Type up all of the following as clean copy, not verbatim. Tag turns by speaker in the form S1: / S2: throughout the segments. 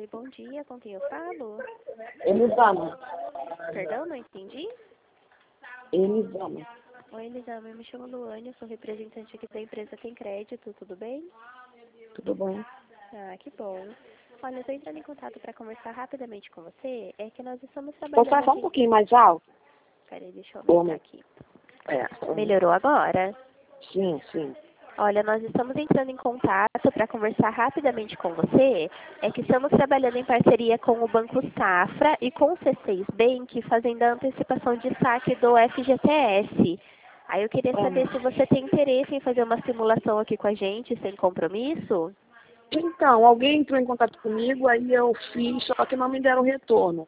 S1: bom dia, com quem eu falo?
S2: Elisama.
S1: Perdão, não entendi?
S2: Elisama.
S1: Oi, Elisama, eu me chamo Luane, eu sou representante aqui da empresa Tem Crédito, tudo bem?
S2: Tudo bom?
S1: Ah, que bom. Olha, eu estou entrando em contato para conversar rapidamente com você, é que nós estamos
S2: Posso
S1: trabalhando
S2: falar só um
S1: aqui...
S2: pouquinho mais alto?
S1: Peraí, deixa eu aumentar aqui. Melhorou agora?
S2: Sim, sim.
S1: Olha, nós estamos entrando em contato para conversar rapidamente com você. É que estamos trabalhando em parceria com o Banco Safra e com o C6 Bank, fazendo a antecipação de saque do FGTS. Aí eu queria saber se você tem interesse em fazer uma simulação aqui com a gente, sem compromisso.
S2: Então, alguém entrou em contato comigo, aí eu fiz, só que não me deram retorno.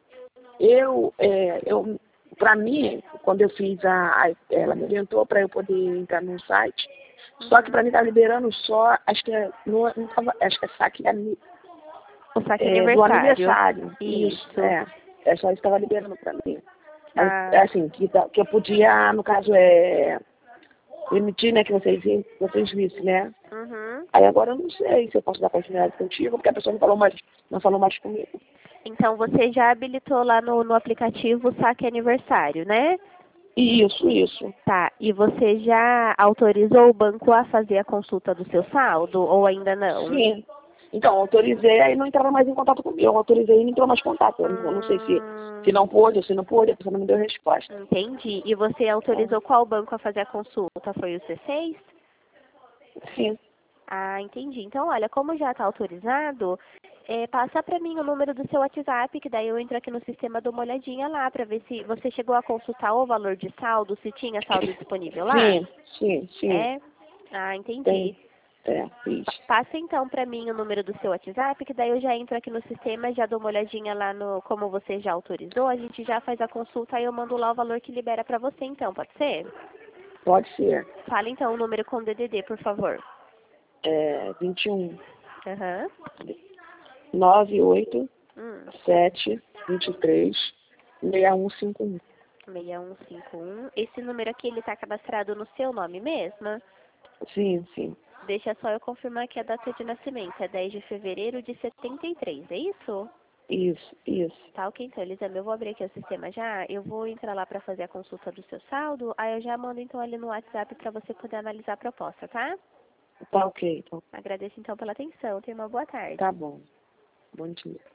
S2: Para mim, quando eu fiz ela me orientou para eu poder entrar no site, só que para mim tá liberando só, acho que não tava, acho que é saque
S1: O saque
S2: do
S1: aniversário.
S2: aniversário.
S1: Isso.
S2: É só isso estava liberando para mim.
S1: Ah.
S2: É assim, que eu podia, no caso, emitir, né, que vocês vissem, né?
S1: Uhum.
S2: Aí agora eu não sei se eu posso dar continuidade contigo, porque a pessoa não falou mais comigo.
S1: Então você já habilitou lá no aplicativo o saque aniversário, né?
S2: Isso.
S1: Tá, e você já autorizou o banco a fazer a consulta do seu saldo ou ainda não?
S2: Sim. Então, autorizei, aí não entrava mais em contato comigo. Eu autorizei e não entrou mais em contato. Eu não sei se não pôde ou se não pôde, a pessoa não me deu resposta.
S1: Entendi. E você autorizou qual banco a fazer a consulta? Foi o C6?
S2: Sim.
S1: Ah, entendi. Então, olha, como já está autorizado, passa para mim o número do seu WhatsApp, que daí eu entro aqui no sistema, dou uma olhadinha lá para ver se você chegou a consultar o valor de saldo, se tinha saldo disponível lá.
S2: Sim.
S1: É? Ah, entendi.
S2: Tem. Fiz.
S1: Passa então para mim o número do seu WhatsApp, que daí eu já entro aqui no sistema, já dou uma olhadinha lá no como você já autorizou, a gente já faz a consulta e eu mando lá o valor que libera para você então, pode ser?
S2: Pode ser.
S1: Fala então o número com DDD, por favor.
S2: 21
S1: Aham.
S2: 98
S1: Hum.
S2: 7 23 6151.
S1: 6151. Esse número aqui, ele está cadastrado no seu nome mesmo?
S2: Sim.
S1: Deixa só eu confirmar que a data de nascimento é 10 de fevereiro de 73, é isso?
S2: Isso.
S1: Tá, ok, então, Elisama, eu vou abrir aqui o sistema já, eu vou entrar lá para fazer a consulta do seu saldo, aí eu já mando então ali no WhatsApp para você poder analisar a proposta, tá?
S2: Tá ok, então.
S1: Agradeço então pela atenção, tenha uma boa tarde.
S2: Tá bom. Bom dia.